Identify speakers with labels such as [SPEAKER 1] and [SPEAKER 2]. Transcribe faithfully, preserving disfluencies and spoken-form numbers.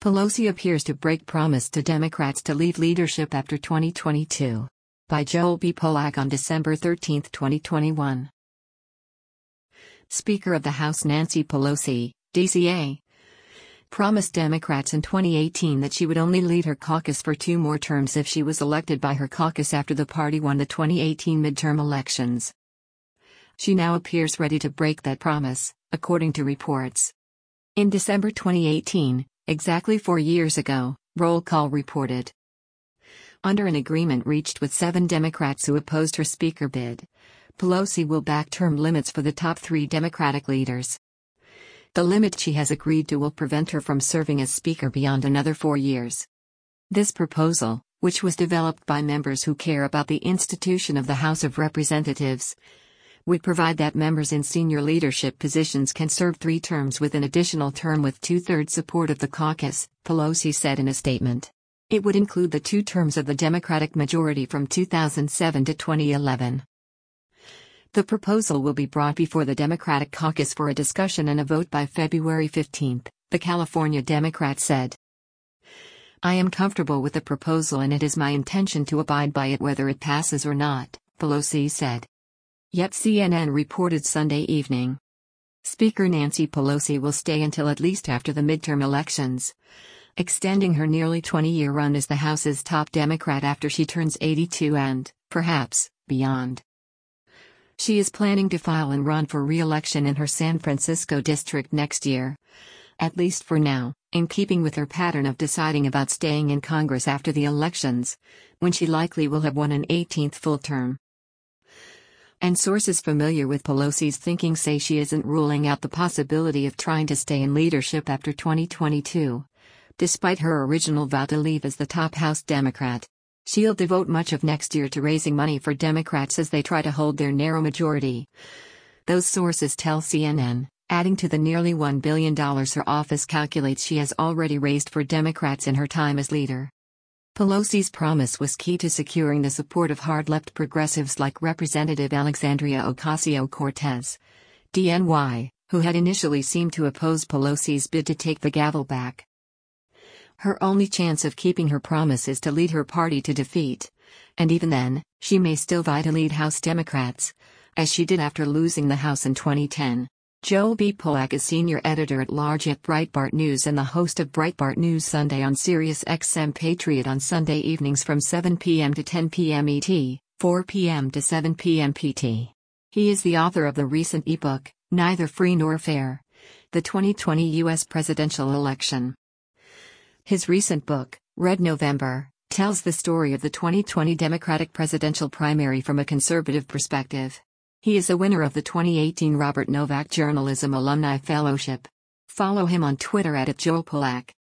[SPEAKER 1] Pelosi appears to break promise to Democrats to leave leadership after twenty twenty-two. By Joel B. Polak on December thirteenth, twenty twenty-one. Speaker of the House Nancy Pelosi, D C A, promised Democrats in twenty eighteen that she would only lead her caucus for two more terms if she was elected by her caucus after the party won the twenty eighteen midterm elections. She now appears ready to break that promise, according to reports. In December twenty eighteen, exactly four years ago, Roll Call reported. Under an agreement reached with seven Democrats who opposed her speaker bid, Pelosi will back term limits for the top three Democratic leaders. The limit she has agreed to will prevent her from serving as speaker beyond another four years. This proposal, which was developed by members who care about the institution of the House of Representatives, would provide that members in senior leadership positions can serve three terms with an additional term with two-thirds support of the caucus, Pelosi said in a statement. It would include the two terms of the Democratic majority from two thousand seven to twenty eleven. The proposal will be brought before the Democratic caucus for a discussion and a vote by February fifteenth, the California Democrat said. I am comfortable with the proposal and it is my intention to abide by it whether it passes or not, Pelosi said. Yet C N N reported Sunday evening. Speaker Nancy Pelosi will stay until at least after the midterm elections, extending her nearly twenty-year run as the House's top Democrat after she turns eighty-two and, perhaps, beyond. She is planning to file and run for re-election in her San Francisco district next year. At least for now, in keeping with her pattern of deciding about staying in Congress after the elections, when she likely will have won an eighteenth full term. And sources familiar with Pelosi's thinking say she isn't ruling out the possibility of trying to stay in leadership after twenty twenty-two, despite her original vow to leave as the top House Democrat. She'll devote much of next year to raising money for Democrats as they try to hold their narrow majority. Those sources tell C N N, adding to the nearly one billion dollars her office calculates she has already raised for Democrats in her time as leader. Pelosi's promise was key to securing the support of hard-left progressives like Representative Alexandria Ocasio-Cortez, D N Y, who had initially seemed to oppose Pelosi's bid to take the gavel back. Her only chance of keeping her promise is to lead her party to defeat, and even then, she may still vie to lead House Democrats, as she did after losing the House in twenty ten. Joel B. Polak is senior editor-at-large at Breitbart News and the host of Breitbart News Sunday on Sirius X M Patriot on Sunday evenings from seven p m to ten p m E T, four p m to seven p m P T. He is the author of the recent ebook, Neither Free Nor Fair: The twenty twenty U S Presidential Election. His recent book, Red November, tells the story of the twenty twenty Democratic presidential primary from a conservative perspective. He is a winner of the twenty eighteen Robert Novak Journalism Alumni Fellowship. Follow him on Twitter at Joel Polak.